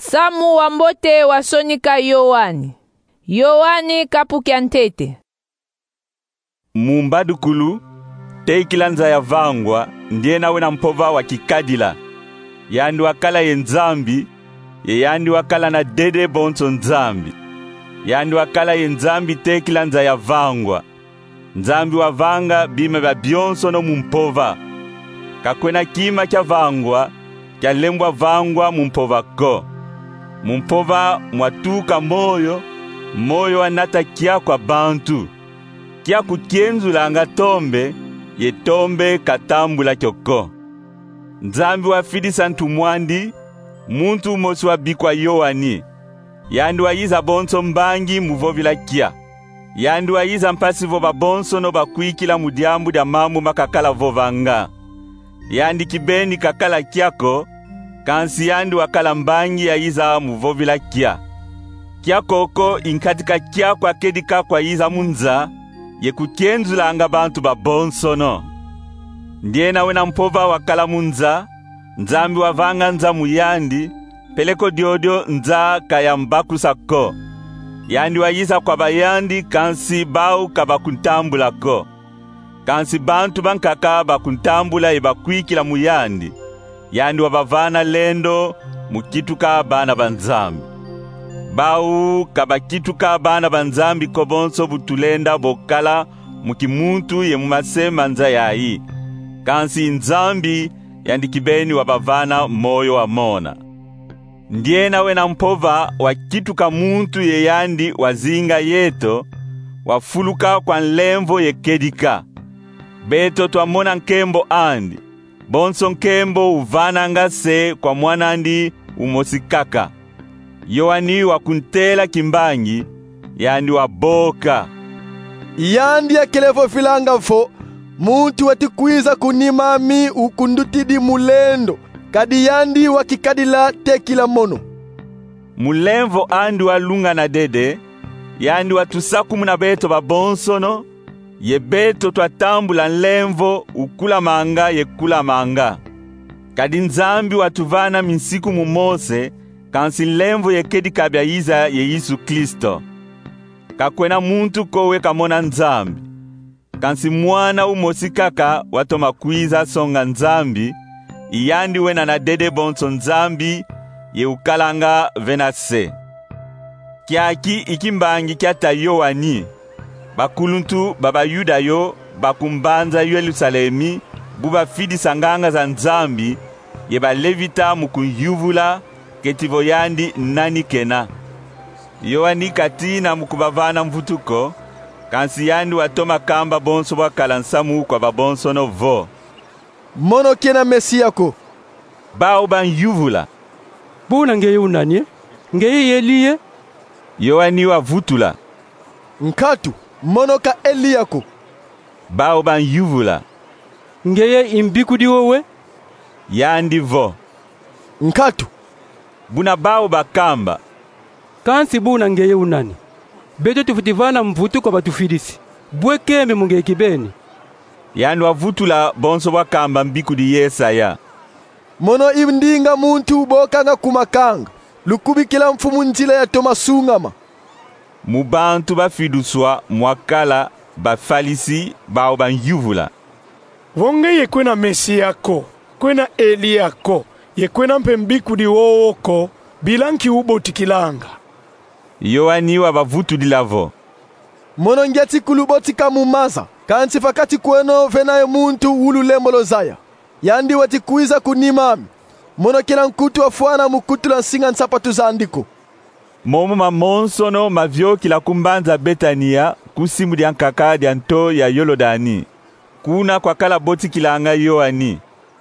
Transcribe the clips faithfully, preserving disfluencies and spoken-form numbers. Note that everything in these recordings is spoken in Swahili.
Samu wa mbote wa sonika Yohani. Yohani kapukya ntete. Mumbadukulu, teikilanza ya vangwa, ndiye nawe na mpova wa kikadila. Yandi wakala ye nzambi, ye yandi wakala na dede bonso nzambi. Yandi wakala ye nzambi teikilanza ya vangwa. Nzambi wa vanga bime ba bionso no mumpova. Kakwena kima kya vangwa, kya lembwa vangwa mumpova ko. Mumpova mwatuka moyo, moyo anata kia kwa bantu. Kia kukienzula anga tombe, ye tombe katambula kyoko. Nzambi wa fidisa ntumwandi, muntu umosi wa bikwa Yohani. Yandi wa yiza bonso mbangi muvovila kia. Yandi wa yiza mpasivo ba bonso no bakuikila mudiambu dia mamu makakala vovanga. Yandi kibeni kakala kiako, kansi yandi wakala mbangi ya yiza muvovila kia. Kia koko inkatika kia kwa kedika kwa yiza munza, ye kukienzula anga bantu ba bonso no. Ndiye nawe na mpova wakala munza, nzambi wa vanga nza muyandi, peleko diodio nza kaya mbaku sako. Yandi wa yiza kwa bayandi kansi bau kabakuntambula ko. Kansi bantu bankaka bakuntambula ibakuikila muyandi. Yandi wa bavana lendo mukituka bana banzambi. Bau kabakituka bana banzambi kobonso butulenda bokala mukimuntu ye mumasema nza yayi. Kansi nzambi yandi kibeni wa bavana moyo wa mona. Ndiye nawe na mpova wa kituka muntu ye yandi wazinga yeto wafuluka kwa nlemvo ye kedika. Beto tuamona nkembo andi. Bonso nkembo uvana ngase kwa mwanandi umosikaka. Yohani wakuntela kimbangi, yandi waboka. Yandi ya kelevo filanga fo, muntu watikwiza kunimami ukundutidi mulendo. Kadi yandi wakikadila tekila mono. Mulemvo andi walunga na dede, yandi watusaku muna beto babonsono, ye beto twatambula nlemvo ukula manga ye kula manga. Kadi nzambi watuvana minsiku mumose, kansi nlemvo ye kedi kabya yiza ye Yesu Kristo. Kakwena muntu kowe kamona nzambi. Kansi mwana umosikaka watoma kwiza songa nzambi, iyandi wena na dede bonso nzambi ye ukalanga venase. Kiaki ikimbangi kiata Yohani. Bakuluntu baba Yuda yo bakumbanza Yerusalemi buba fidi sanganga za nzambi ye balevita mukuyuvula ketivo yandi nani kena. Yohani katina mukubavana mvutuko kansi yandi watoma kamba bonso wakala nsamu kwa babonso no vo. Mono kena mesiyako. Bao ban yuvula. Buna ngeye unanye? Ngeye Eliye? Yohani wa vutula. Nkatu, mono ka Eliyako. Bao ban yuvula. Ngeye imbikudi wowe? Yandi vo. Nkatu. Buna bao bakamba. Kansi buna ngeye unani? Beto tufutivana mvutu kwa batufidisi. Bwe keme mungeye kibeni. Yandi wa vutula bonso wakamba mbikudi Yesaya. Mono ibndinga muntu bokanga kumakanga. Lukubikila mfumu njila ya tomasungama. Mubantu bafiduswa mwakala bafalisi bao banyuvula. Vonge ye kwena Mesiyako, kwena Eliyako, ye kwena mpembikudi woko, bilanki ubo tikilanga. Yohani wa bavutulilavo. Mono ngeti kulubotika mumaza, kansi fakati kweno venayo muntu ulu lembolo zaya. Yandi watikuiza kunimami. Mono kila nkutu wafuana mukutula nsinga nsapatu za andiko. Momo mamonsono mavyo kila kumbanza Betania kusimu dia nkaka dia nto ya Yolodani. Kuna kwa kala boti kilanga Yohani.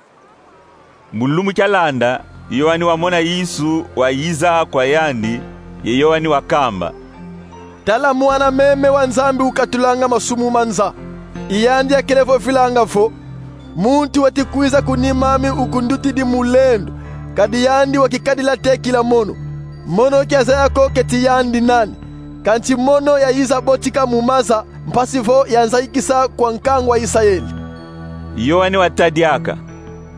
Mulumu kalanda, Yohani wamona Yesu wa yiza kwa yandi, ye Yohani wakamba. Tala mwana meme wa nzambi ukatulanga masumu manza. Iyandi ya kelevo filanga fo. Muntu watikuiza kunimami ukunduti di mulendo. Kadi yandi wakikadila tekila mono. Mono kiaza yako keti yandi nani. Kanchi mono ya yiza botika mumaza. Mpasivo ya nzaikisa kwa nkangwa Israeli. Yohani watadiaka.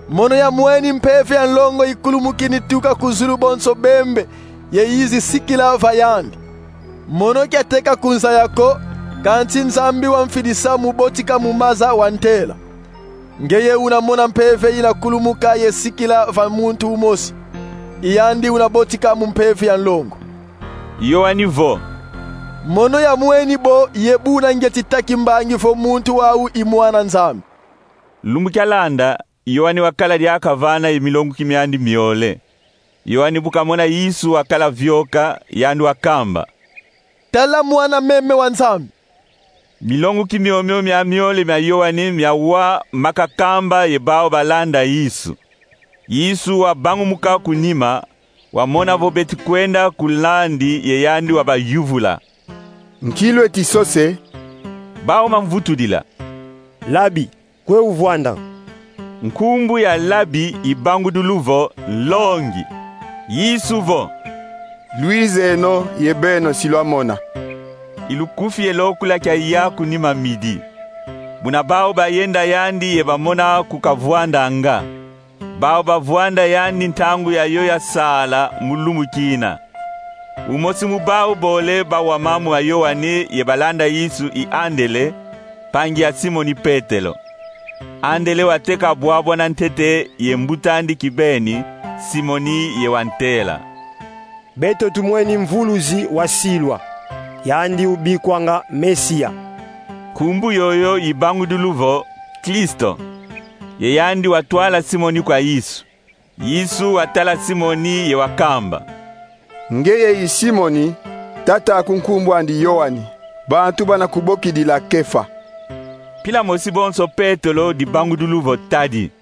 mono ya mweni mpefe ya nlongo ikulumukini tuka kuzulu bonso bembe ye izi sikila vayandi. Mono kiateka kunza yako kanti nzambi wamfidisa mubotika mumaza wantela. Ngeye unamona mpefe ila kulumuka ye sikila va muntu umosi. Iyandi unabotika mumpefe ya nlongo. Yohani vo. Mono ya mweni bo yebuna ngetitaki mbangi fo muntu wau imwana nzambi. Lumukyalanda Yohani wakala lyakavana emilongo kimyandi myole. Yohani bukamona Yesu wakala vyoka yandu wakamba. Tala mwana meme wa nzambi. Milongo kimyomyo mya myole mya Yohani myawa makakamba yebao balanda Yesu. Yesu wabangu muka kunima wamona vobeti kwenda kulandi yeyandi wabayuvula. Nkilo etisose bao mamvutudila. Labi, kwe uvwanda. Nkumbu ya labi ibangu duluvo longi. Yesu vo. Louise eno yebeno silwamona. Ilukufi elokula kya yaku ni mamidi. Buna bao bayenda yandi yebamona kukavwanda anga. Bao bavwanda yandi ntangu ya yoya sala mulumu kina. Umosi mubao bole bawa mamu wa Yohani yebalanda Yesu i andele pangi ya Simoni Petelo. Andele wateka bwabwa na ntete yembutandi kibeni Simoni yewantela. Beto tumweni mvuluzi wasilwa. Yandi ubikwanga Mesia. Kumbu yoyo ibangu duluvo Kristo. Yeyandi watwala Simoni kwa Yesu. Yesu watala Simoni yewakamba. Ngeye Simoni tata akunkumbu andi Yohani. Bantu bana kubokidila Kefa. Pila mosi bonso Petelo di bangu duluvo tadi.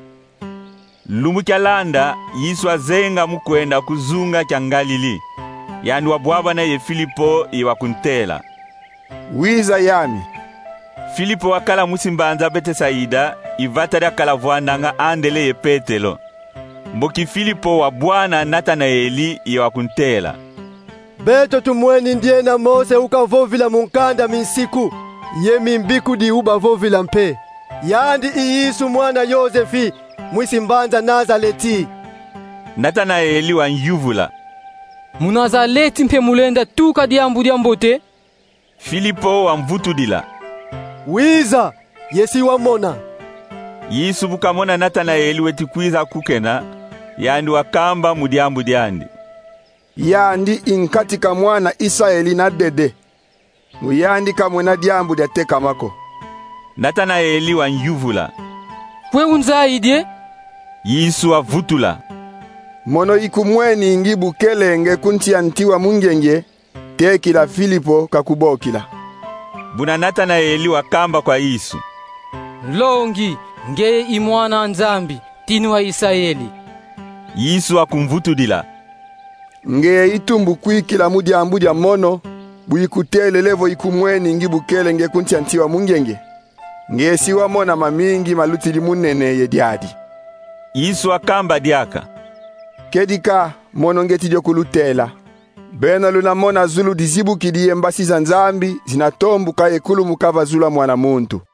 Lumukyalanda Yesu azenga mukwenda kuzunga kya Galili. Yandu wabwaba na ye Filipo iwakuntela. Wiza yami. Filipo wakala musimbanza Betesaida ivatari akala vwandanga andele ye Petelo. Mboki Filipo wa bwana Natanaeli iwakuntela. Beto tumweni ndiye na Mose ukavovila munkanda minsiku. Ye mimbiku di ubavovila mpe. Yandi Yesu mwana Yosefi mwisimbanza Nazaleti. Natanaeli wa nyuvula. Munazaleti mpe mulenda tuka diambu diambote. Filipo wa mvutudila. Wiza yesi wamona. Yesu bukamona Natanaeli wetikwiza kukena. Yandi wakamba mudiambu diandi. Yandi inkatika mwana Israeli na dede. Muyandi kamwena diambu diateka mako. Natanaeli wa nyuvula. Kwe unzaidye? Yesu wa vutula. Mono ikumweni ngibu kelenge kunti antiwa mungenge. Tekila Filipo kakubokila. Buna Natanaeli wakamba kwa Yesu. Longi, ngeye imwana nzambi, tinu wa Israeli. Yesu akumvutudila. Ngeye itumbu kuikila mudiambu dia mono. Buikutele levo ikumweni ngibu kelenge kunti antiwa mungenge. Ngeye siwa mona mamingi malutili munene ye diadi. Yesu akamba diaka. Kedika mono ngeti dio kulutela. Bena luna mona zulu dizibu kidiye mbasi za nzambi zinatombu kaye kulu mukava zula mwana muntu.